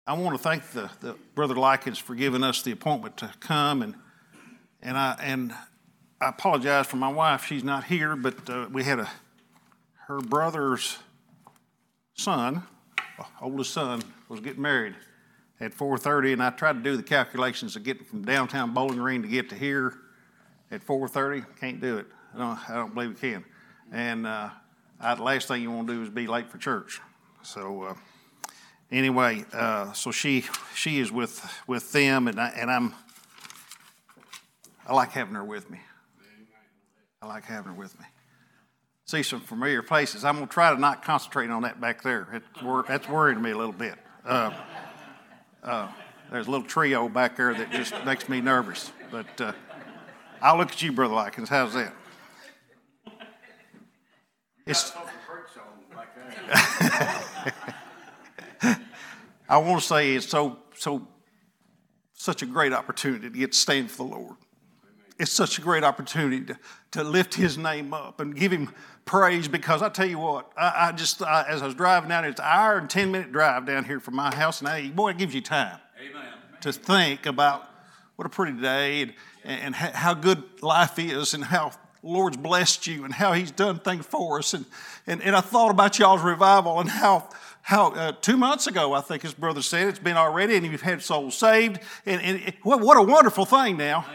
I want to thank the Brother Likens for giving us the appointment to come, and I apologize for my wife. She's not here, but we had her brother's son, oldest son, was getting married at 4:30, and I tried to do the calculations of getting from downtown Bowling Green to get to here at 4:30. Can't do it. I don't believe we can. And the last thing you want to do is be late for church. So anyway, so she is with them, and I like having her with me. I like having her with me. See some familiar faces. I'm going to try to not concentrate on that back there. That's worrying me a little bit. There's a little trio back there that just makes me nervous. But I'll look at you, Brother Likens. How's that? I want to say it's such a great opportunity to get to stand for the Lord. It's such a great opportunity to lift His name up and give Him praise, because I tell you what, I as I was driving down, it's an hour and 10-minute drive down here from my house, and boy, it gives you time to think about what a pretty day and how good life is, and how the Lord's blessed you, and how He's done things for us. And I thought about y'all's revival, and how 2 months ago, I think his brother said, it's been already, and you've had souls saved. And what a wonderful thing now.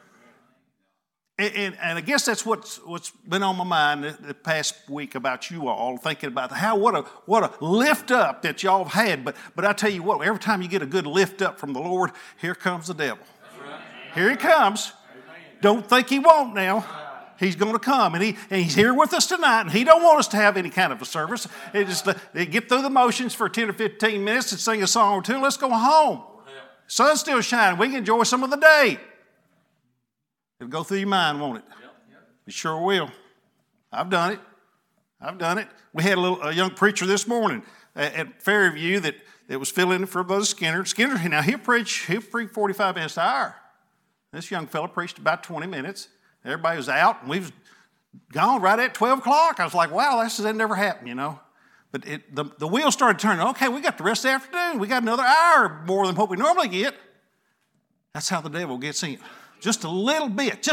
And I guess that's what's been on my mind the past week about you all, thinking about what a lift up that y'all have had. But I tell you what, every time you get a good lift up from the Lord, here comes the devil. Here he comes. Don't think he won't now. He's going to come, and he's here with us tonight, and he don't want us to have any kind of a service. They get through the motions for 10 or 15 minutes and sing a song or two. Let's go home. Sun's still shining. We can enjoy some of the day. It'll go through your mind, won't it? It sure will. I've done it. We had a young preacher this morning at Fairview that was filling in for Brother Skinner. Skinner, now he'll preach 45 minutes an hour. This young fellow preached about 20 minutes. Everybody was out, and we was gone right at 12 o'clock. I was like, wow, that never happened, you know. But the wheels started turning. Okay, we got the rest of the afternoon. We got another hour more than what we normally get. That's how the devil gets in. Just a little bit.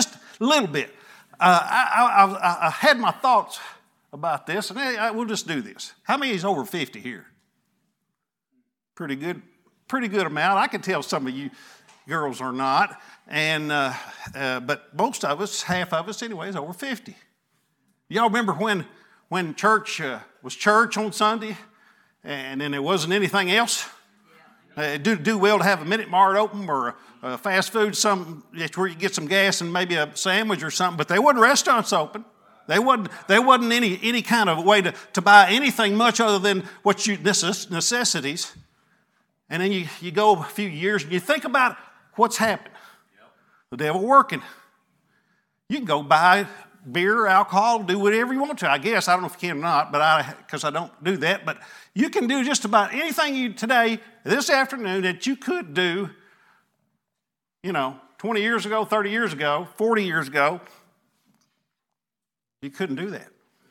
I had my thoughts about this, and we'll just do this. How many is over 50 here? Pretty good amount. I can tell some of you girls are not, but most of us, half of us anyway, is over 50. Y'all remember when church was church on Sunday, and then there wasn't anything else? Do well to have a Minute Mart open, or a fast food, something where you get some gas and maybe a sandwich or something, but there wasn't restaurants open. There wasn't any kind of way to buy anything much other than what necessities. And then you go a few years and you think about what's happened. The devil working. You can go buy beer, alcohol, do whatever you want to. I guess I don't know if you can or not, because I don't do that. But you can do just about anything today, this afternoon, that you could do, 20 years ago, 30 years ago, 40 years ago. You couldn't do that.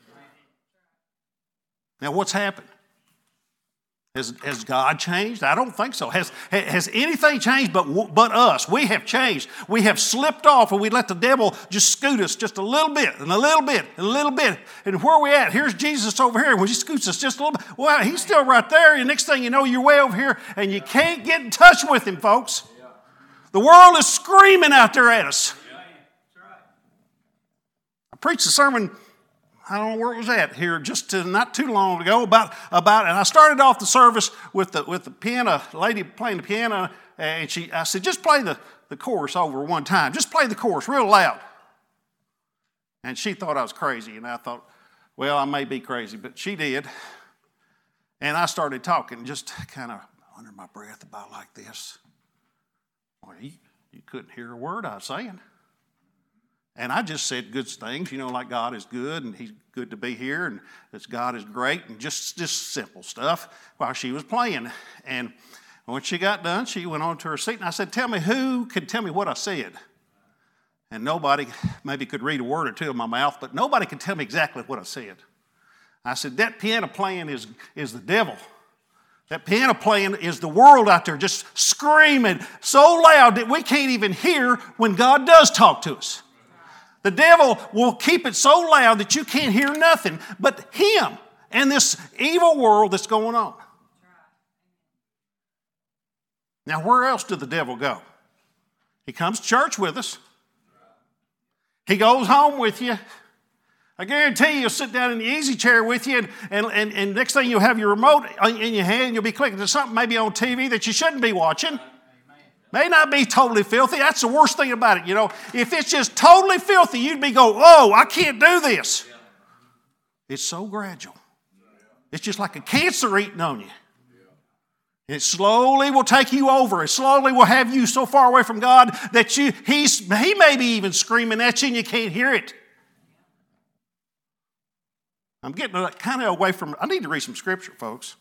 Now, what's happened? Has God changed? I don't think so. Has anything changed but us? We have changed. We have slipped off, and we let the devil just scoot us just a little bit, and a little bit, and a little bit. And where are we at? Here's Jesus over here. When he scoots us just a little bit, well, he's still right there. And the next thing you know, you're way over here, and you can't get in touch with him, folks. The world is screaming out there at us. I preached a sermon, I don't know where it was at here, just not too long ago, about, and I started off the service with the piano, lady playing the piano, and I said, just play the chorus over one time. Just play the chorus real loud. And she thought I was crazy, and I thought, well, I may be crazy, but she did. And I started talking, just kind of under my breath about like this. Well, you couldn't hear a word I was saying. And I just said good things, like God is good, and He's good to be here, and that God is great, and just simple stuff while she was playing. And when she got done, she went on to her seat, and I said, who could tell me what I said? And nobody maybe could read a word or two in my mouth, but nobody could tell me exactly what I said. I said, that piano playing is the devil. That piano playing is the world out there just screaming so loud that we can't even hear when God does talk to us. The devil will keep it so loud that you can't hear nothing but him and this evil world that's going on. Now, where else did the devil go? He comes to church with us. He goes home with you. I guarantee you, he'll sit down in the easy chair with you, and next thing you'll have your remote in your hand, you'll be clicking to something maybe on TV that you shouldn't be watching. May not be totally filthy. That's the worst thing about it. You know, if it's just totally filthy, you'd be going, oh, I can't do this. It's so gradual. It's just like a cancer eating on you. It slowly will take you over. It slowly will have you so far away from God that he may be even screaming at you and you can't hear it. I'm getting kind of away from, I need to read some scripture, folks.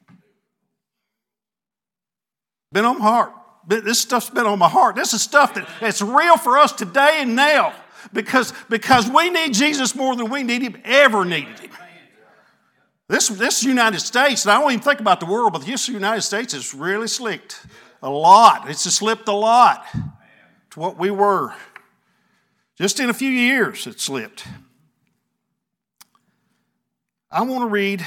Been on my heart. This stuff's been on my heart. This is stuff that's real for us today and now because we need Jesus more than we need him, ever needed him. This United States, and I don't even think about the world, but this United States has really slipped a lot. It's slipped a lot to what we were. Just in a few years, it slipped. I want to read,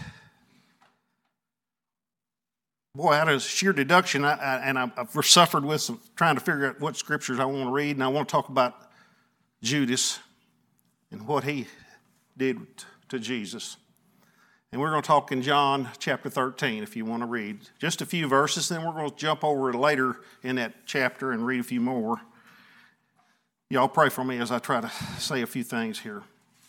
boy, out of sheer deduction, I've suffered with some, trying to figure out what scriptures I want to read, and I want to talk about Judas and what he did to Jesus. And we're going to talk in John chapter 13, if you want to read. Just a few verses, then we're going to jump over later in that chapter and read a few more. Y'all pray for me as I try to say a few things here.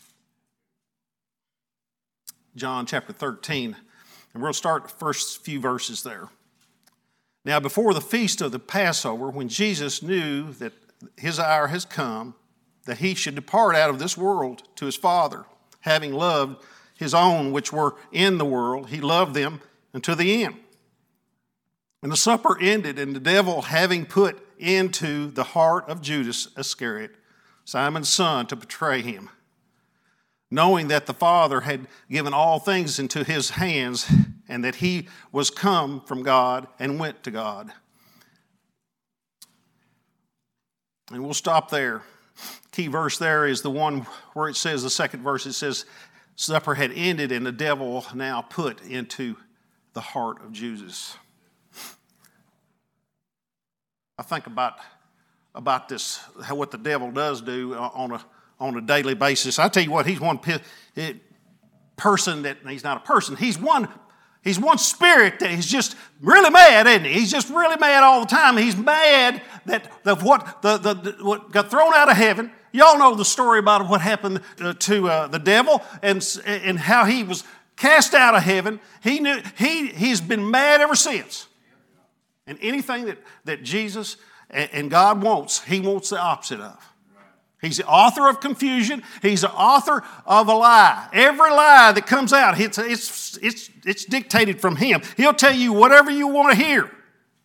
John chapter 13, and we'll start the first few verses there. Now, before the feast of the Passover, when Jesus knew that his hour has come, that he should depart out of this world to his Father, having loved his own which were in the world, he loved them unto the end. And the supper ended, and the devil having put into the heart of Judas Iscariot, Simon's son, to betray him, knowing that the Father had given all things into his hands, and that he was come from God and went to God. And we'll stop there. Key verse there is the one where it says, the second verse, it says, supper had ended, and the devil now put into the heart of Judas. I think about this, what the devil does do on a daily basis. I tell you what, he's one person that, he's not a person, he's one spirit that is just really mad, isn't he? He's just really mad all the time. He's mad that what got thrown out of heaven. Y'all know the story about what happened to the devil and how he was cast out of heaven. He's been mad ever since. And anything that Jesus and God wants, he wants the opposite of. He's the author of confusion. He's the author of a lie. Every lie that comes out, it's dictated from him. He'll tell you whatever you want to hear.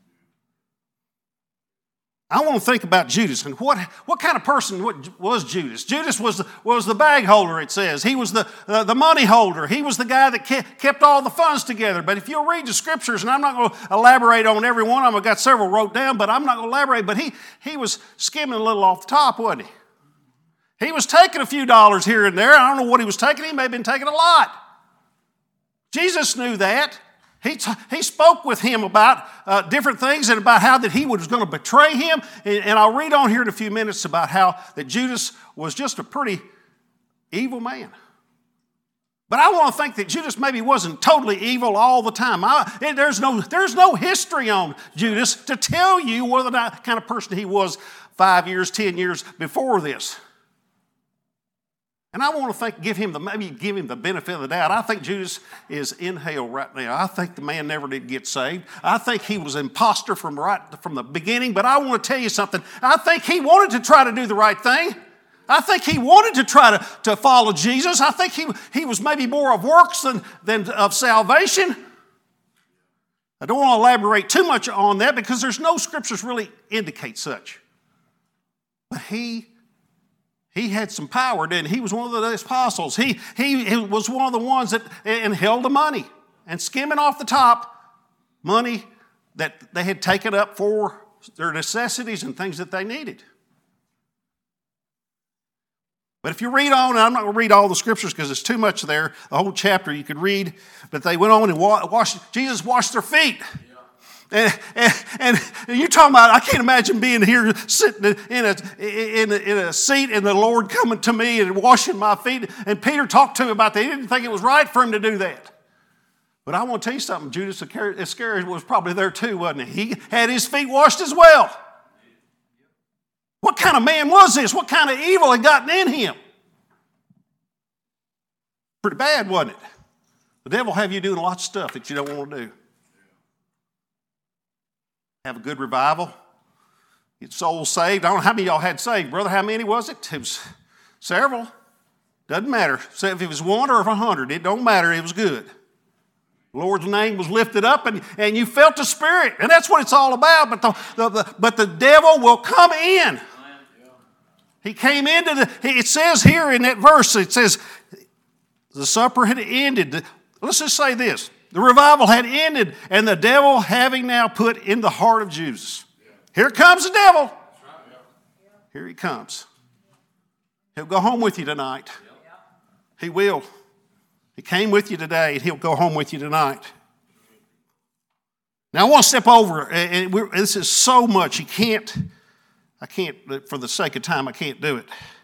I want to think about Judas and what kind of person was Judas? Judas was the bag holder, it says. He was the money holder. He was the guy that kept all the funds together. But if you'll read the scriptures, and I'm not going to elaborate on every one of them, I've got several wrote down, but I'm not going to elaborate. But he was skimming a little off the top, wasn't he? He was taking a few dollars here and there. I don't know what he was taking. He may have been taking a lot. Jesus knew that. He spoke with him about different things and about how that he was going to betray him. And I'll read on here in a few minutes about how that Judas was just a pretty evil man. But I want to think that Judas maybe wasn't totally evil all the time. There's no history on Judas to tell you whether or not the kind of person he was 5 years, 10 years before this. And I want to give him the benefit of the doubt. I think Judas is in hell right now. I think the man never did get saved. I think he was an imposter from the beginning. But I want to tell you something. I think he wanted to try to do the right thing. I think he wanted to try to follow Jesus. I think he was maybe more of works than of salvation. I don't want to elaborate too much on that because there's no scriptures really indicate such. But he had some power, didn't he? He was one of the apostles. He was one of the ones that held the money and skimming off the top money that they had taken up for their necessities and things that they needed. But if you read on, and I'm not going to read all the scriptures because it's too much there, the whole chapter you could read, but they went on and Jesus washed their feet. And you're talking about, I can't imagine being here sitting in a seat and the Lord coming to me and washing my feet. And Peter talked to him about that. He didn't think it was right for him to do that. But I want to tell you something. Judas Iscariot was probably there too, wasn't he? He had his feet washed as well. What kind of man was this? What kind of evil had gotten in him? Pretty bad, wasn't it? The devil will have you doing lots of stuff that you don't want to do. Have a good revival. Get souls saved. I don't know how many of y'all had saved. Brother, how many was it? It was several. Doesn't matter. So if it was 1 or 100, it don't matter. It was good. The Lord's name was lifted up and you felt the Spirit. And that's what it's all about. But the devil will come in. He came into it says here in that verse, it says the supper had ended. Let's just say this. The revival had ended, and the devil having now put in the heart of Judas. Here comes the devil. Here he comes. He'll go home with you tonight. He will. He came with you today, and he'll go home with you tonight. Now, I want to step over, and this is so much. I can't, for the sake of time, I can't do it.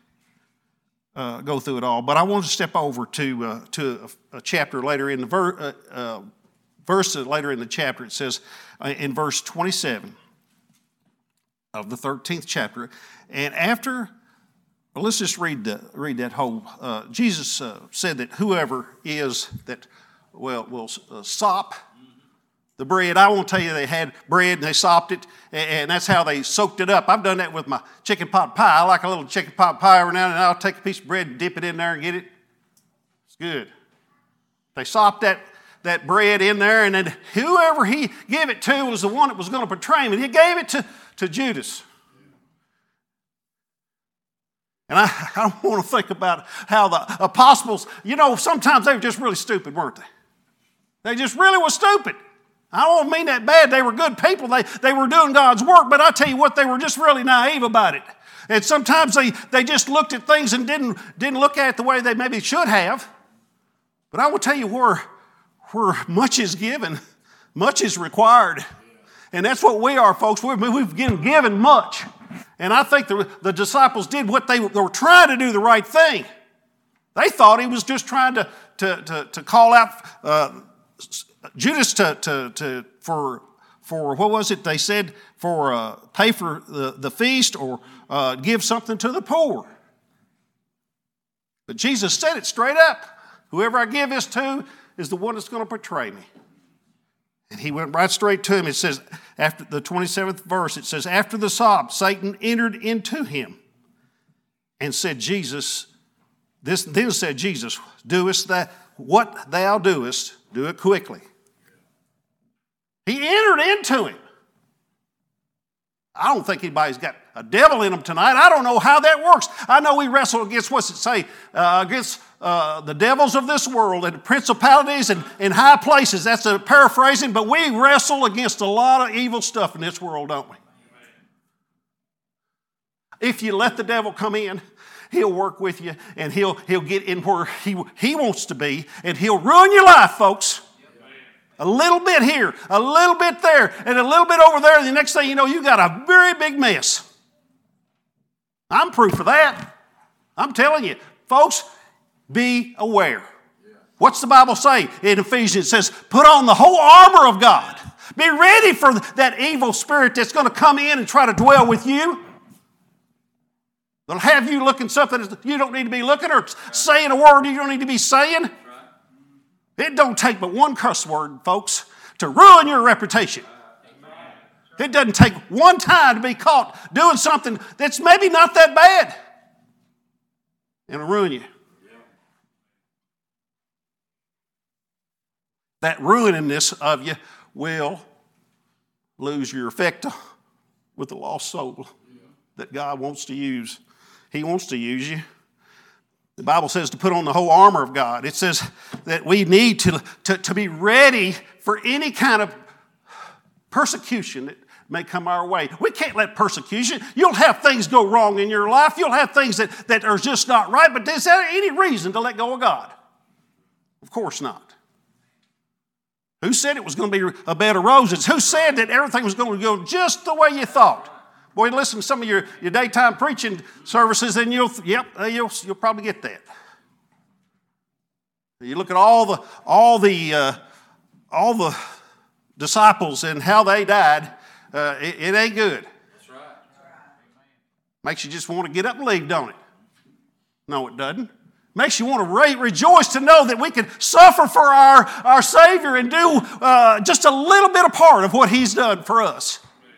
Go through it all, but I want to step over to a chapter later in the verse later in the chapter. It says in verse 27 of the 13th chapter, and after, well, let's just read that whole. Jesus said that whoever is that will sop the bread. I won't tell you they had bread and they sopped it, and that's how they soaked it up. I've done that with my chicken pot pie. I like a little chicken pot pie every now and then. I'll take a piece of bread and dip it in there and get it. It's good. They sopped that bread in there, and then whoever he gave it to was the one that was going to betray him, and he gave it to Judas. And I don't want to think about how the apostles, sometimes they were just really stupid, weren't they? They just really were stupid. I don't mean that bad. They were good people. They were doing God's work, but I tell you what, they were just really naive about it. And sometimes they just looked at things and didn't look at it the way they maybe should have. But I will tell you where much is given, much is required. And that's what we are, folks. We've been given much. And I think the disciples did what they were trying to do the right thing. They thought he was just trying to call out Judas for what was it they said, for pay for the feast or give something to the poor. But Jesus said it straight up. Whoever I give this to is the one that's going to betray me. And he went right straight to him. It says, after the 27th verse, it says, after the sop, Satan entered into him and said, then said Jesus, doest that what thou doest, do it quickly. He entered into him. I don't think anybody's got a devil in them tonight. I don't know how that works. I know we wrestle against, what's it say, against the devils of this world and principalities and high places. That's a paraphrasing, but we wrestle against a lot of evil stuff in this world, don't we? If you let the devil come in, he'll work with you and he'll get in where he wants to be, and he'll ruin your life, folks. A little bit here, a little bit there, and a little bit over there, and the next thing you know, you got a very big mess. I'm proof of that. I'm telling you, folks, be aware. What's the Bible say in Ephesians? It says, put on the whole armor of God. Be ready for that evil spirit that's going to come in and try to dwell with you. They'll have you looking something that you don't need to be looking, or saying a word you don't need to be saying. It don't take but one cuss word, folks, to ruin your reputation. It doesn't take one time to be caught doing something that's maybe not that bad. And it'll ruin you. That ruiningness of you will lose your effect with the lost soul that God wants to use. He wants to use you. The Bible says to put on the whole armor of God. It says that we need to be ready for any kind of persecution that may come our way. We can't let persecution. You'll have things go wrong in your life. You'll have things that are just not right. But is there any reason to let go of God? Of course not. Who said it was going to be a bed of roses? Who said that everything was going to go just the way you thought? Boy, listen to some of your daytime preaching services, and you'll probably get that. You look at all the disciples and how they died. It ain't good. That's right. Makes you just want to get up and leave, don't it? No, it doesn't. Makes you want to rejoice to know that we can suffer for our Savior and do just a little bit of part of what He's done for us.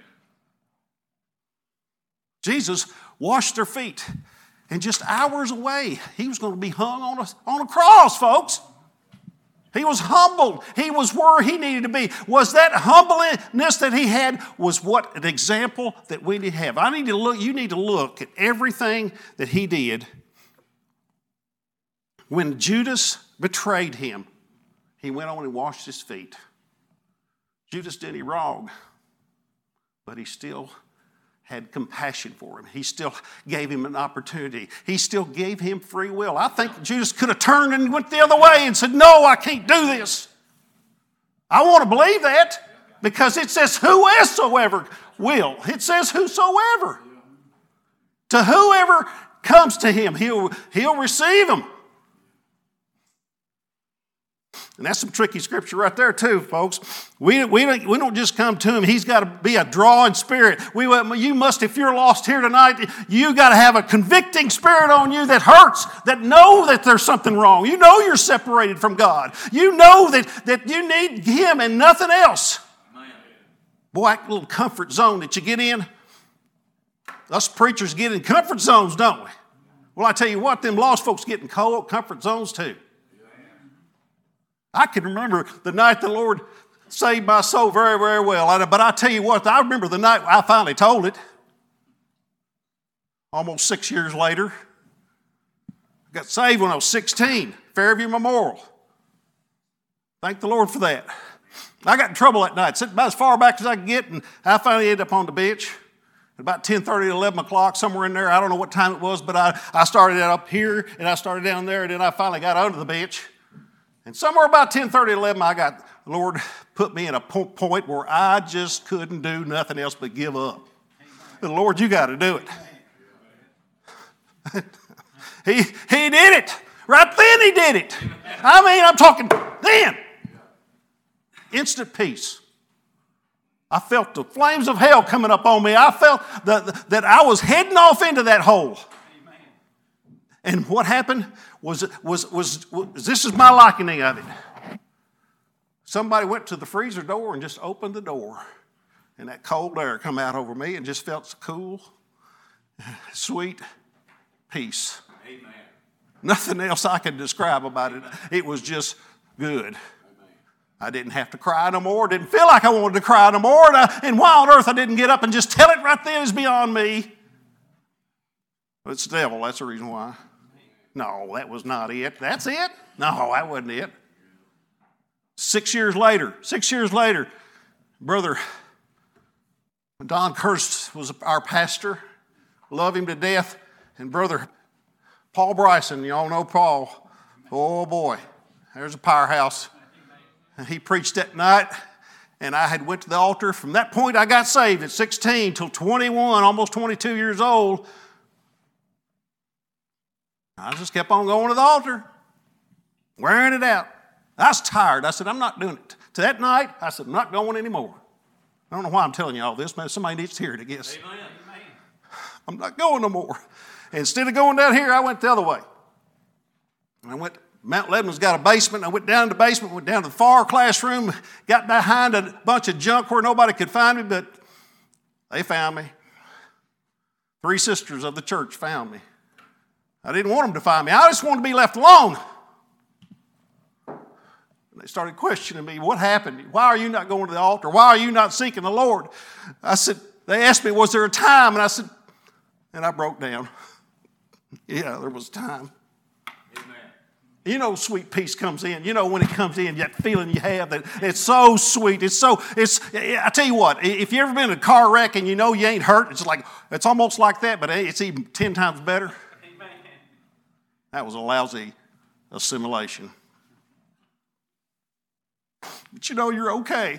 Jesus washed their feet, and just hours away, He was going to be hung on a cross, folks. He was humbled. He was where He needed to be. Was that humbleness that He had was what an example that we need to have. You need to look at everything that He did. When Judas betrayed Him, He went on and washed His feet. Judas did Him wrong, but He still had compassion for him. He still gave him an opportunity. He still gave him free will. I think Judas could have turned and went the other way and said, no, I can't do this. I want to believe that because it says whosoever will. It says whosoever. To whoever comes to Him, He'll receive them. And that's some tricky scripture right there too, folks. We don't just come to Him. He's got to be a drawing spirit. You must, if you're lost here tonight, you got to have a convicting spirit on you that hurts, that know that there's something wrong. You know you're separated from God. You know that you need Him and nothing else. Boy, that little comfort zone that you get in, us preachers get in comfort zones, don't we? Well, I tell you what, them lost folks get in comfort zones too. I can remember the night the Lord saved my soul very, very well. But I tell you what, I remember the night I finally told it. Almost 6 years later. I got saved when I was 16, Fairview Memorial. Thank the Lord for that. I got in trouble that night, sitting about as far back as I could get, and I finally ended up on the bench. At about 10:30 to 11 o'clock, somewhere in there. I don't know what time it was, but I started up here, and I started down there, and then I finally got under the bench. And somewhere about 10:30, 11, the Lord put me in a point where I just couldn't do nothing else but give up. The Lord, you got to do it. He did it. Right then He did it. I mean, I'm talking then. Instant peace. I felt the flames of hell coming up on me. I felt that I was heading off into that hole. And what happened was this is my likening of it. Somebody went to the freezer door and just opened the door. And that cold air come out over me and just felt so cool, sweet peace. Amen. Nothing else I can describe about it. It was just good. Amen. I didn't have to cry no more. Didn't feel like I wanted to cry no more. And why on earth I didn't get up and just tell it right then is beyond me. But it's the devil. That's the reason why. No, that was not it. That's it? No, that wasn't it. 6 years later, Brother Don Curtis was our pastor. Love him to death. And Brother Paul Bryson, you all know Paul. Oh boy, there's a powerhouse. And he preached that night, and I had went to the altar. From that point, I got saved at 16 till 21, almost 22 years old. I just kept on going to the altar, wearing it out. I was tired. I said, I'm not doing it. To that night, I said, I'm not going anymore. I don't know why I'm telling you all this, but somebody needs to hear it, I guess. Amen. I'm not going no more. And instead of going down here, I went the other way. And I went, Mount Lebanon's got a basement. I went down to the basement, went down to the far classroom, got behind a bunch of junk where nobody could find me, but they found me. 3 sisters of the church found me. I didn't want them to find me. I just wanted to be left alone. They started questioning me. What happened? Why are you not going to the altar? Why are you not seeking the Lord? I said, they asked me, was there a time? And I said, and I broke down. Yeah, there was a time. Amen. You know, sweet peace comes in. You know, when it comes in, that feeling you have that it's so sweet. I tell you what, if you ever been in a car wreck and you know you ain't hurt, it's almost like that, but it's even 10 times better. Amen. That was a lousy assimilation. But you know you're okay.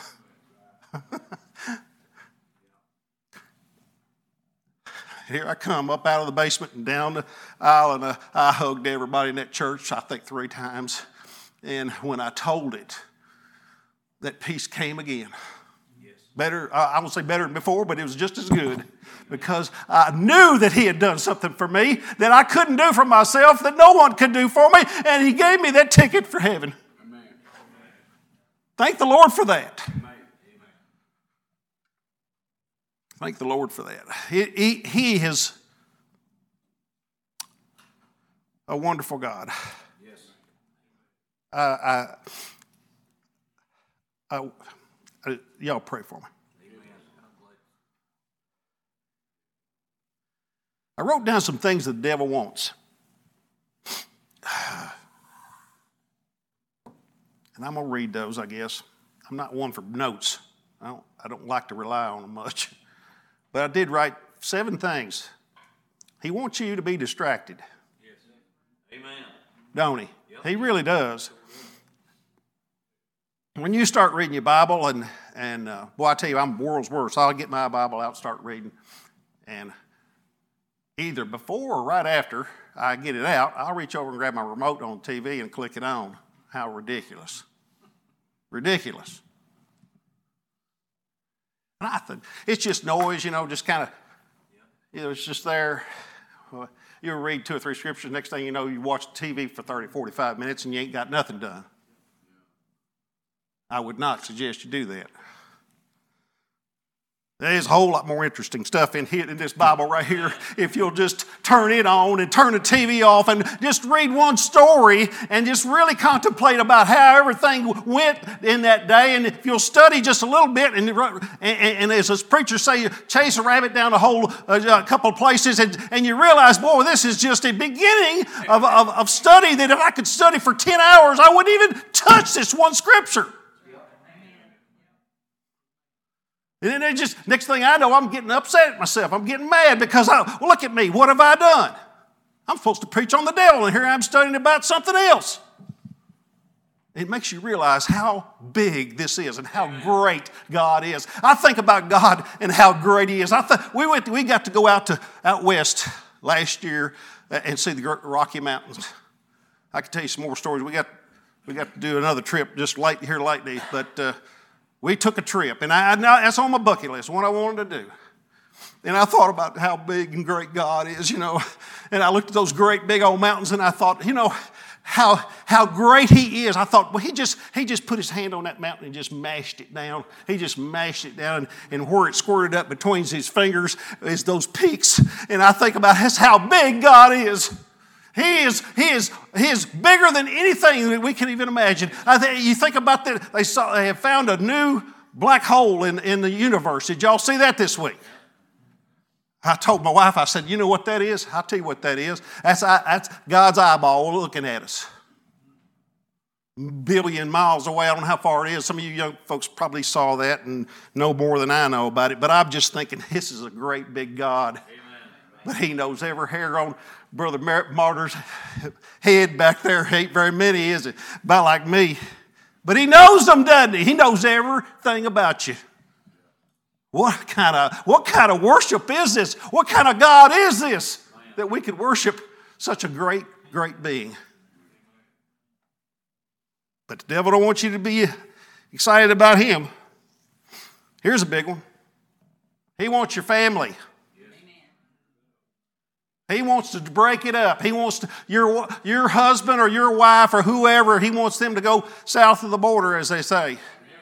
Here I come up out of the basement and down the aisle, and I hugged everybody in that church, I think 3 times. And when I told it, that peace came again. Yes. Better, I won't say better than before, but it was just as good. Because I knew that He had done something for me that I couldn't do for myself, that no one could do for me, and He gave me that ticket for heaven. Amen. Thank the Lord for that. Amen. Thank the Lord for that. He is a wonderful God. Yes. Y'all pray for me. I wrote down some things the devil wants. And I'm going to read those, I guess. I'm not one for notes. I don't like to rely on them much. But I did write 7 things. He wants you to be distracted. Yes. Amen. Don't he? Yep. He really does. When you start reading your Bible, and boy, I tell you, I'm the world's worst. I'll get my Bible out and start reading. And either before or right after I get it out, I'll reach over and grab my remote on the TV and click it on. How ridiculous. Ridiculous. Nothing. It's just noise, just kind of, it's just there. You read 2 or 3 scriptures, next thing you know, you watch TV for 30, 45 minutes and you ain't got nothing done. I would not suggest you do that. There's a whole lot more interesting stuff in this Bible right here. If you'll just turn it on and turn the TV off and just read one story and just really contemplate about how everything went in that day. And if you'll study just a little bit and as those preachers say, you chase a rabbit down a couple of places and you realize, boy, this is just a beginning of study that if I could study for 10 hours, I wouldn't even touch this one scripture. And then next thing I know, I'm getting upset at myself. I'm getting mad because, look at me. What have I done? I'm supposed to preach on the devil, and here I'm studying about something else. It makes you realize how big this is and how great God is. I think about God and how great He is. We got to go out west last year and see the Rocky Mountains. I can tell you some more stories. We got to do another trip just lately, but we took a trip, and that's on my bucket list, what I wanted to do. And I thought about how big and great God is, and I looked at those great big old mountains, and I thought, how great He is. I thought, well, He just put His hand on that mountain and just mashed it down. He just mashed it down, and where it squirted up between His fingers is those peaks. And I think about that's how big God is. He is bigger than anything that we can even imagine. You think about that. They have found a new black hole in the universe. Did y'all see that this week? I told my wife, I said, you know what that is? I'll tell you what that is. That's God's eyeball looking at us. Billion miles away. I don't know how far it is. Some of you young folks probably saw that and know more than I know about it. But I'm just thinking, this is a great big God. Amen. But He knows every hair on Brother Martyr's head back there. Ain't very many, is it? About like me. But He knows them, doesn't He? He knows everything about you. What kind of worship is this? What kind of God is this that we could worship such a great, great being? But the devil don't want you to be excited about Him. Here's a big one. He wants your family. He wants to break it up. He wants your husband or your wife or whoever, He wants them to go south of the border, as they say.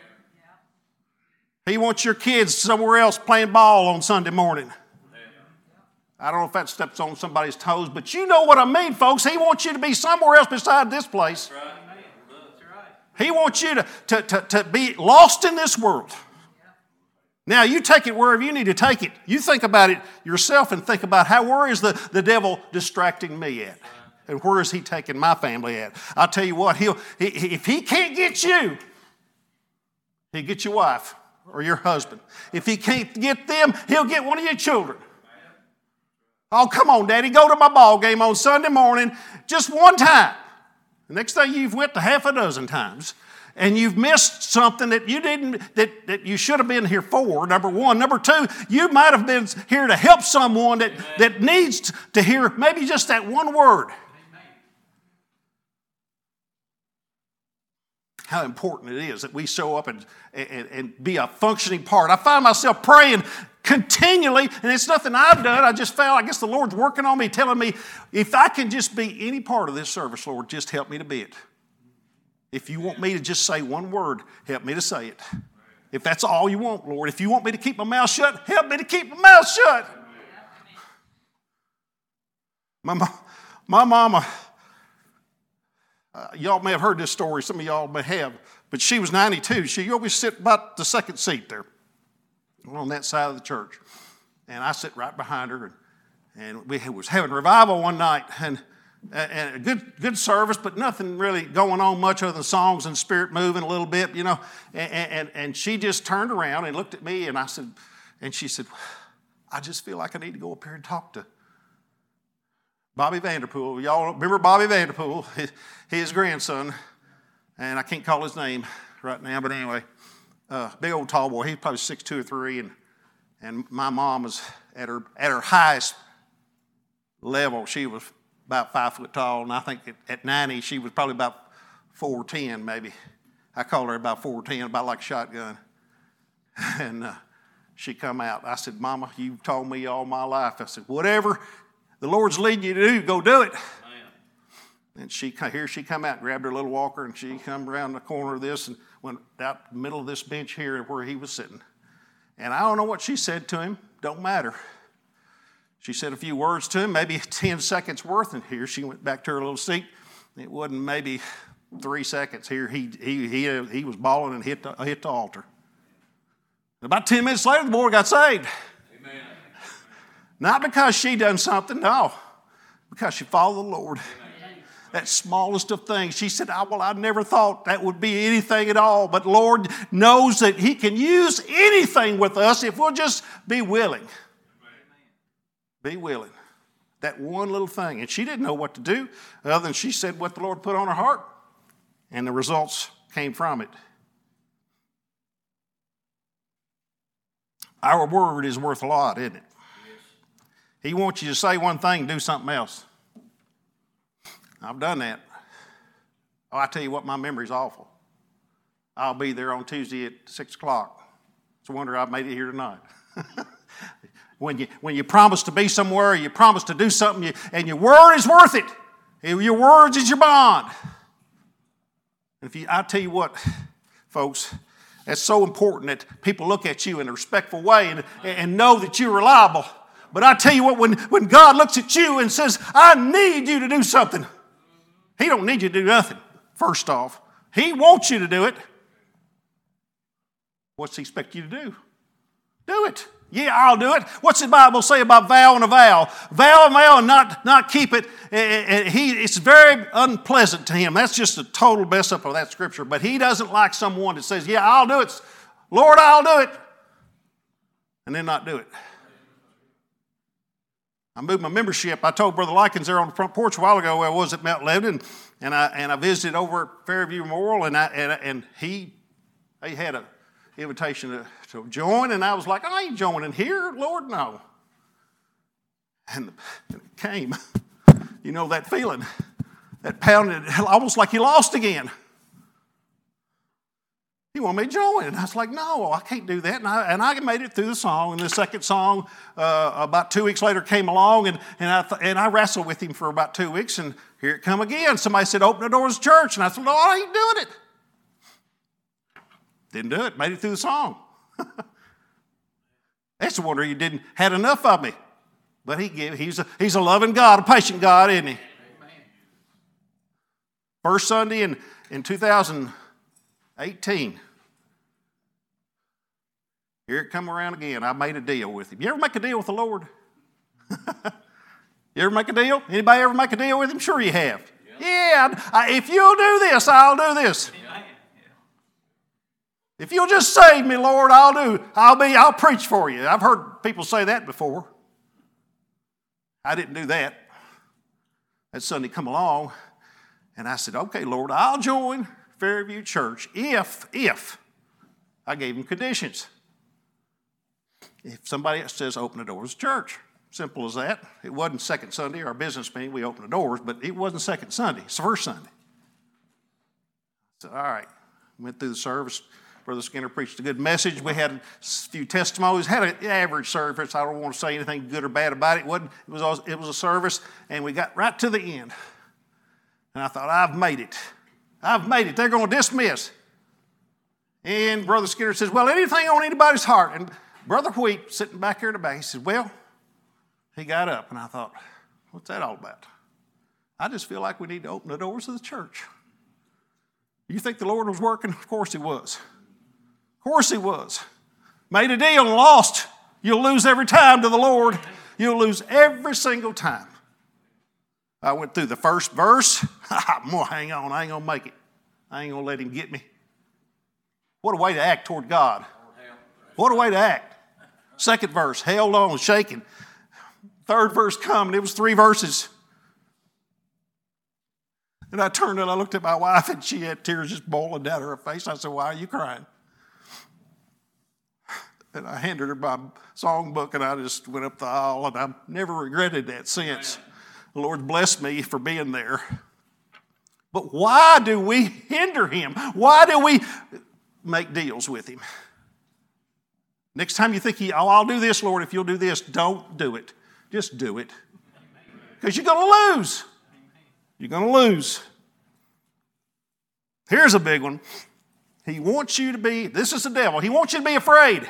He wants your kids somewhere else playing ball on Sunday morning. I don't know if that steps on somebody's toes, but you know what I mean, folks. He wants you to be somewhere else beside this place. That's right. He wants you to be lost in this world. Now, you take it wherever you need to take it. You think about it yourself and think about where is the devil distracting me at? and where is he taking my family at? I'll tell you what, if he can't get you, he'll get your wife or your husband. If he can't get them, he'll get one of your children. Oh, come on, Daddy, go to my ball game on Sunday morning just one time. The next thing you've went to half a dozen times. And you've missed something that you didn't, that you should have been here for, number one. Number two, you might have been here to help someone that needs to hear maybe just that one word. How important it is that we show up and be a functioning part. I find myself praying continually, and it's nothing I've done. I just felt, I guess the Lord's working on me, telling me, if I can just be any part of this service, Lord, just help me to be it. If you want me to just say one word, help me to say it. If that's all you want, Lord. If you want me to keep my mouth shut, help me to keep my mouth shut. My mama, y'all may have heard this story. Some of y'all may have. But she was 92. She always sit about the second seat there on that side of the church. And I sit right behind her. And we was having revival one night. And a good service, but nothing really going on much other than songs and spirit moving a little bit, you know. And she just turned around and looked at me, and she said, I just feel like I need to go up here and talk to Bobby Vanderpool. Y'all remember Bobby Vanderpool, his grandson, and I can't call his name right now, but anyway, big old tall boy. He's probably 6'2" or 3", and my mom was at her highest level. She was about 5 foot tall, and I think at 90 she was probably about 4'10" maybe. I called her about 4'10", about like a shotgun. And she come out. I said, Mama, you've told me all my life. I said, whatever the Lord's leading you to do, go do it. Man. And she come out, grabbed her little walker, and she come around the corner of this and went out the middle of this bench here where he was sitting. And I don't know what she said to him. Don't matter. She said a few words to him, maybe 10 seconds worth, and here she went back to her little seat. It wasn't maybe 3 seconds. Here he was bawling and hit the altar. And about 10 minutes later, the boy got saved. Amen. Not because she done something, no, because she followed the Lord. Amen. That smallest of things. She said, I never thought that would be anything at all, but Lord knows that He can use anything with us if we'll just be willing. Be willing. That one little thing. And she didn't know what to do other than she said what the Lord put on her heart. And the results came from it. Our word is worth a lot, isn't it? Yes. He wants you to say one thing and do something else. I've done that. Oh, I tell you what, my memory's awful. I'll be there on Tuesday at 6 o'clock. It's a wonder I've made it here tonight. When you promise to be somewhere, you promise to do something, and your word is worth it. Your words is your bond. I tell you what, folks, that's so important that people look at you in a respectful way and know that you're reliable. But I tell you what, when God looks at you and says, I need you to do something, He don't need you to do nothing, first off. He wants you to do it. What's He expect you to do? Do it. Yeah, I'll do it. What's the Bible say about vow and a vow? Vow and vow and not keep it. It's very unpleasant to Him. That's just a total mess up of that scripture. But He doesn't like someone that says, yeah, I'll do it. Lord, I'll do it. And then not do it. I moved my membership. I told Brother Likens there on the front porch a while ago where I was at Mount Lebanon, and I visited over at Fairview Memorial, and he had an invitation to join, and I was like, I ain't joining here, Lord, no. And it came. You know that feeling, that pounded, almost like you lost again. He wanted me to join, and I was like, no, I can't do that. And I made it through the song, and the second song about 2 weeks later came along, and I wrestled with him for about 2 weeks, and here it come again. Somebody said, open the doors of church, and I said, no, I ain't doing it. Didn't do it, made it through the song. That's a wonder you had enough of me. But he's a loving God, a patient God, isn't He? Amen. First Sunday in 2018, here it come around again. I made a deal with Him. You ever make a deal with the Lord? You ever make a deal? Anybody ever make a deal with him? Sure you have. Yeah, if you'll do this, I'll do this. If you'll just save me, Lord, I'll preach for you. I've heard people say that before. I didn't do that. That Sunday come along, and I said, okay, Lord, I'll join Fairview Church if I gave him conditions. If somebody else says open the doors of church. Simple as that. It wasn't second Sunday, our business meeting, we opened the doors, but it wasn't second Sunday, it's the first Sunday. So, all right, went through the service. Brother Skinner preached a good message. We had a few testimonies. Had an average service. I don't want to say anything good or bad about it. It was a service, and we got right to the end. And I thought, I've made it. I've made it. They're going to dismiss. And Brother Skinner says, well, anything on anybody's heart? And Brother Wheat, sitting back here in the back, he said, well, he got up, and I thought, what's that all about? I just feel like we need to open the doors of the church. You think the Lord was working? Of course he was. Of course he was. Made a deal and lost. You'll lose every time to the Lord. You'll lose every single time. I went through the first verse. I'm going to hang on. I ain't going to make it. I ain't going to let him get me. What a way to act toward God. What a way to act. Second verse, held on, shaking. Third verse come, and it was 3 verses. And I turned and I looked at my wife, and she had tears just boiling down her face. I said, why are you crying? And I handed her my songbook, and I just went up the aisle, and I've never regretted that since. The Lord blessed me for being there. But why do we hinder him? Why do we make deals with him? Next time you think, I'll do this, Lord, if you'll do this, don't do it. Just do it. Because you're going to lose. You're going to lose. Here's a big one. He wants you to be, this is the devil, he wants you to be afraid.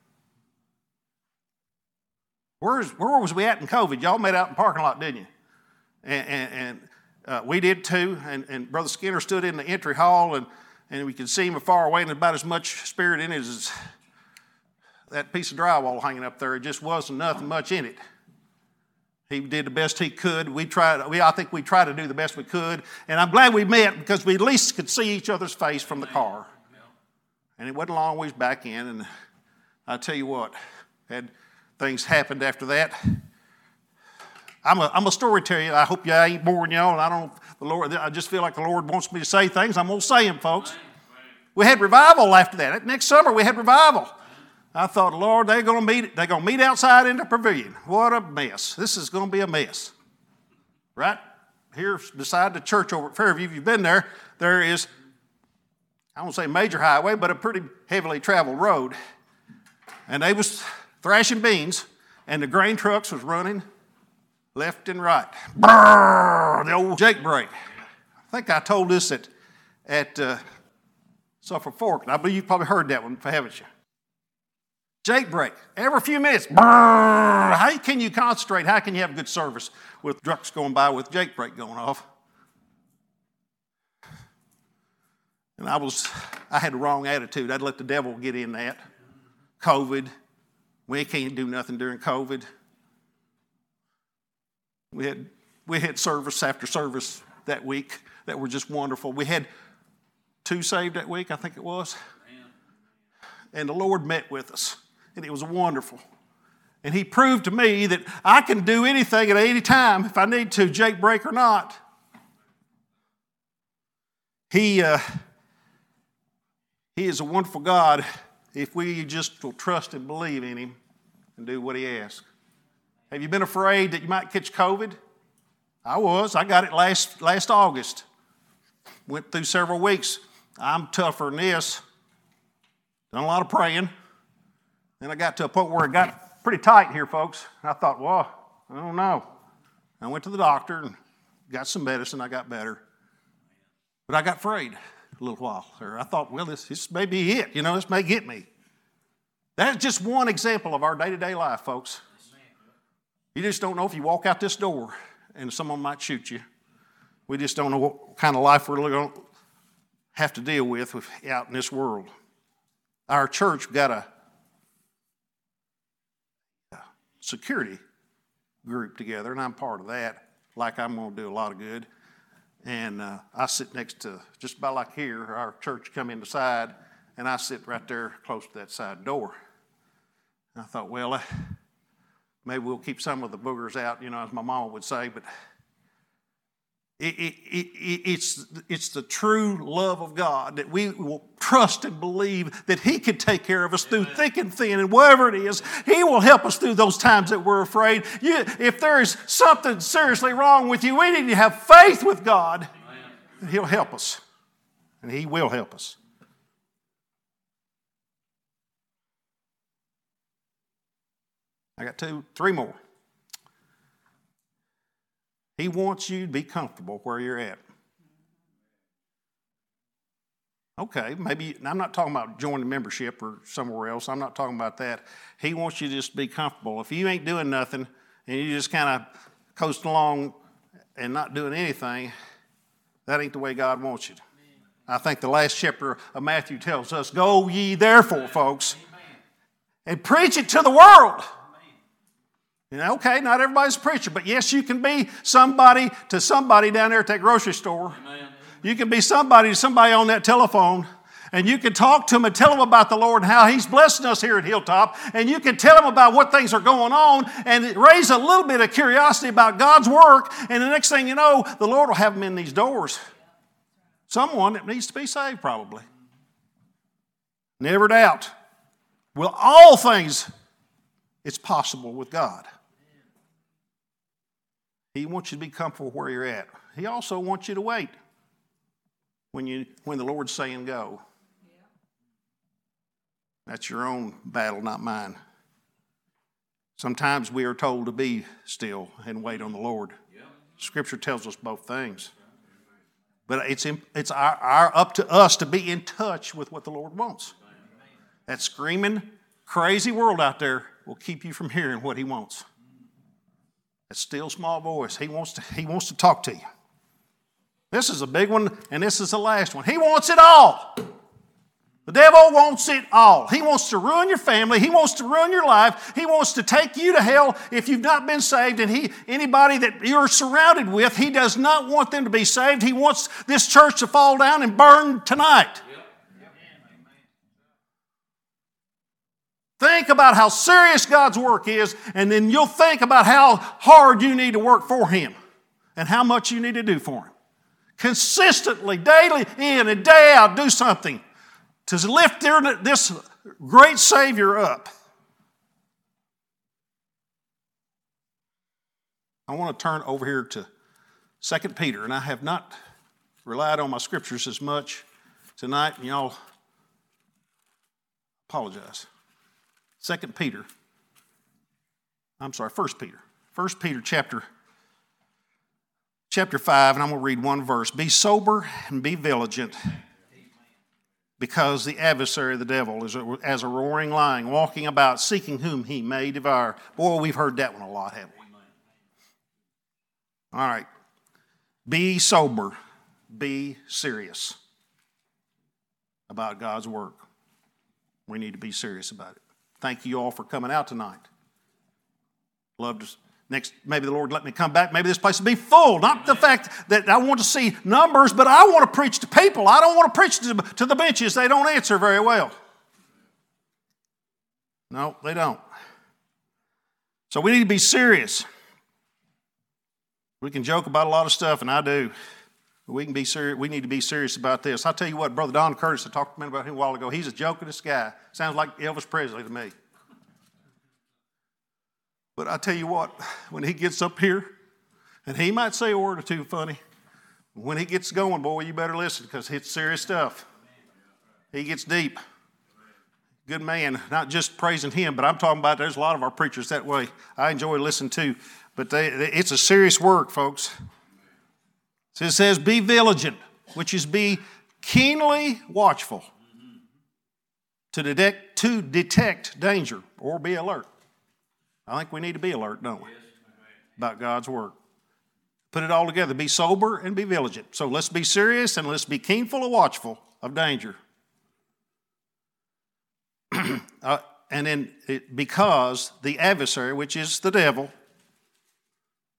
Where was we at in COVID? Y'all met out in the parking lot, didn't you? And we did too. And Brother Skinner stood in the entry hall, and we could see him far away, and about as much spirit in it as that piece of drywall hanging up there. It just wasn't nothing much in it. He did the best he could. I think we tried to do the best we could. And I'm glad we met because we at least could see each other's face from the car. And it wasn't a long ways back in. And I tell you what, had things happened after that. I'm a storyteller. I hope I ain't boring y'all. And I just feel like the Lord wants me to say things. I'm going to say them, folks. We had revival after that. Next summer we had revival. I thought, Lord, they're going to meet outside in the pavilion. What a mess. This is going to be a mess. Right here beside the church over at Fairview, if you've been there, there is, I won't say major highway, but a pretty heavily traveled road. And they was thrashing beans, and the grain trucks was running left and right. Brrr, the old Jake brake. I think I told this at Suffolk Fork, and I believe you've probably heard that one, haven't you? Jake brake. Every few minutes, brrr. How can you concentrate? How can you have a good service with trucks going by with Jake brake going off? And I had the wrong attitude. I'd let the devil get in that. COVID. We can't do nothing during COVID. We had service after service that week that were just wonderful. We had 2 saved that week, I think it was. And the Lord met with us. And it was wonderful. And he proved to me that I can do anything at any time if I need to, Jake brake or not. He is a wonderful God if we just will trust and believe in him and do what he asks. Have you been afraid that you might catch COVID? I was. I got it last August. Went through several weeks. I'm tougher than this. Done a lot of praying. Then I got to a point where it got pretty tight here, folks. And I thought, well, I don't know. I went to the doctor and got some medicine. I got better. But I got afraid a little while there. I thought, well, this may be it. This may get me. That's just one example of our day-to-day life, folks. You just don't know if you walk out this door and someone might shoot you. We just don't know what kind of life we're going to have to deal with out in this world. Our church got a security group together, and I'm part of that, like I'm going to do a lot of good. And I sit next to, just about like here, our church come in the side, and I sit right there close to that side door. And I thought, well, maybe we'll keep some of the boogers out, as my mama would say, but it's the true love of God that we will trust and believe that He can take care of us through thick and thin, and whatever it is, He will help us through those times that we're afraid. If there is something seriously wrong with you, we need to have faith with God, and He'll help us, and He will help us. I got 3 more. He wants you to be comfortable where you're at. Okay, maybe, I'm not talking about joining membership or somewhere else. I'm not talking about that. He wants you to just be comfortable. If you ain't doing nothing and you just kind of coasting along and not doing anything, that ain't the way God wants you. I think the last chapter of Matthew tells us, go ye therefore, folks, and preach it to the world. Okay, not everybody's a preacher, but yes, you can be somebody to somebody down there at that grocery store. Amen. You can be somebody to somebody on that telephone, and you can talk to them and tell them about the Lord and how He's blessing us here at Hilltop, and you can tell them about what things are going on and raise a little bit of curiosity about God's work, and the next thing you know, the Lord will have them in these doors. Someone that needs to be saved, probably. Never doubt. Will all things, it's possible with God. He wants you to be comfortable where you're at. He also wants you to wait when the Lord's saying go. That's your own battle, not mine. Sometimes we are told to be still and wait on the Lord. Scripture tells us both things. But it's up to us to be in touch with what the Lord wants. That screaming, crazy world out there will keep you from hearing what He wants. That still small voice. He wants to talk to you. This is a big one, and this is the last one. He wants it all. The devil wants it all. He wants to ruin your family. He wants to ruin your life. He wants to take you to hell if you've not been saved. And anybody that you're surrounded with, he does not want them to be saved. He wants this church to fall down and burn tonight. Think about how serious God's work is, and then you'll think about how hard you need to work for Him and how much you need to do for Him. Consistently, daily, in and day out, do something to lift this great Savior up. I want to turn over here to 2 Peter, and I have not relied on my scriptures as much tonight, and y'all apologize. 1 Peter chapter 5, and I'm going to read one verse. Be sober and be vigilant, because the adversary, the devil, is as a roaring lion, walking about, seeking whom he may devour. Boy, we've heard that one a lot, haven't we? All right. Be sober. Be serious about God's work. We need to be serious about it. Thank you all for coming out tonight. Love to maybe the Lord let me come back. Maybe this place will be full. Not the fact that I want to see numbers, but I want to preach to people. I don't want to preach to the benches. They don't answer very well. No, they don't. So we need to be serious. We can joke about a lot of stuff, and I do. But we can be serious. We need to be serious about this. I'll tell you what, Brother Don Curtis, I talked to him about him a while ago. He's a jokingest guy. Sounds like Elvis Presley to me. But I tell you what, when he gets up here, and he might say a word or two funny, when he gets going, boy, you better listen, because it's serious stuff. He gets deep. Good man, not just praising him, but I'm talking about there's a lot of our preachers that way. I enjoy listening to, but it's a serious work, folks. So it says, be vigilant, which is be keenly watchful to detect danger or be alert. I think we need to be alert, don't we, about God's work. Put it all together. Be sober and be vigilant. So let's be serious and let's be keenful and watchful of danger. And then because the adversary, which is the devil,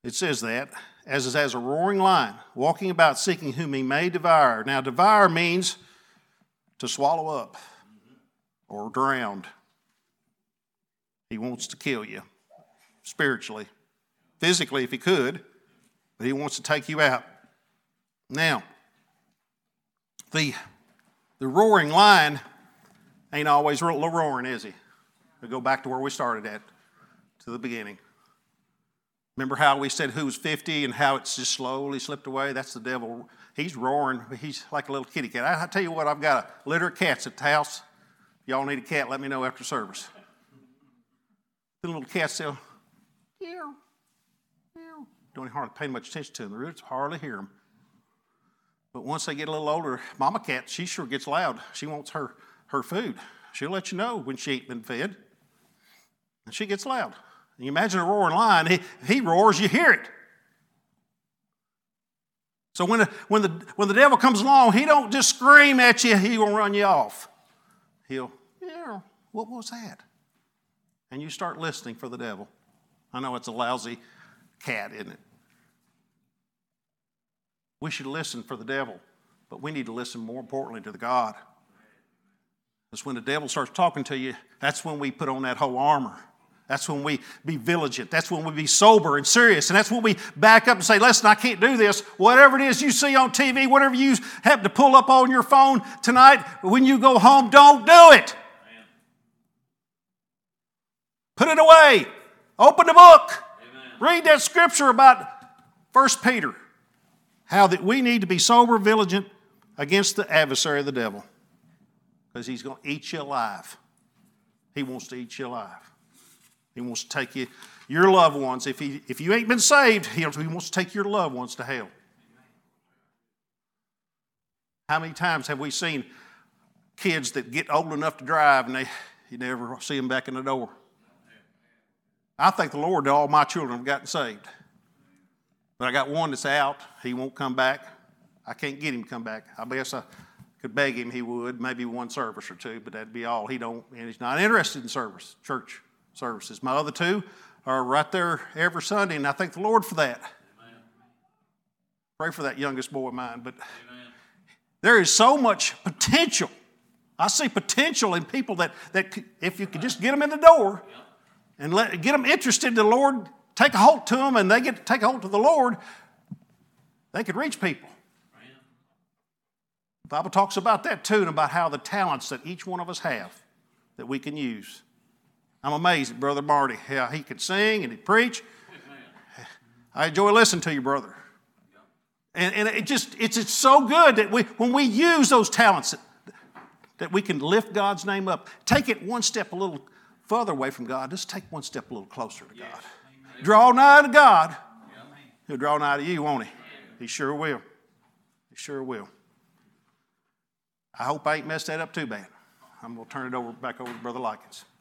It says that, as is as a roaring lion, walking about seeking whom he may devour. Now, devour means to swallow up or drown. He wants to kill you spiritually, physically if he could, but he wants to take you out. Now, the roaring lion ain't always roaring, is he? We go back to where we started at, to the beginning. Remember how we said who was 50 and how it's just slowly slipped away? That's the devil. He's roaring. He's like a little kitty cat. I tell you what, I've got a litter of cats at the house. If y'all need a cat, let me know after service. The little cats, they'll meow, meow. Don't hardly pay much attention to them. The roots hardly hear them. But once they get a little older, mama cat, she sure gets loud. She wants her food. She'll let you know when she ain't been fed. And she gets loud. You imagine a roaring lion, he roars, you hear it. So when the devil comes along, he don't just scream at you, he will run you off. He'll, yeah, what was that? And you start listening for the devil. I know it's a lousy cat, isn't it? We should listen for the devil, but we need to listen more importantly to the God. Because when the devil starts talking to you, that's when we put on that whole armor. That's when we be vigilant. That's when we be sober and serious. And that's when we back up and say, listen, I can't do this. Whatever it is you see on TV, whatever you happen to pull up on your phone tonight, when you go home, don't do it. Amen. Put it away. Open the book. Amen. Read that scripture about 1 Peter. How that we need to be sober, vigilant against the adversary of the devil. Because he's going to eat you alive. He wants to eat you alive. He wants to take you, your loved ones. If you ain't been saved, he wants to take your loved ones to hell. How many times have we seen kids that get old enough to drive and you never see them back in the door? I thank the Lord that all my children have gotten saved. But I got one that's out. He won't come back. I can't get him to come back. I guess I could beg him he would, maybe one service or two, but that'd be all. He don't, and he's not interested in church services. My other two are right there every Sunday, and I thank the Lord for that. Amen. Pray for that youngest boy of mine. But amen. There is so much potential. I see potential in people that if you could just get them in the door and get them interested in the Lord, take a hold to them, and they get to take a hold to the Lord, they could reach people. Amen. The Bible talks about that too, and about how the talents that each one of us have that we can use. I'm amazed at Brother Marty, how he could sing and he'd preach. Amen. I enjoy listening to you, brother. And it's so good that when we use those talents, that we can lift God's name up. Take it one step a little further away from God. Just take one step a little closer to God. Amen. Draw nigh to God. He'll draw nigh to you, won't he? He sure will. He sure will. I hope I ain't messed that up too bad. I'm going to turn it back over to Brother Likens.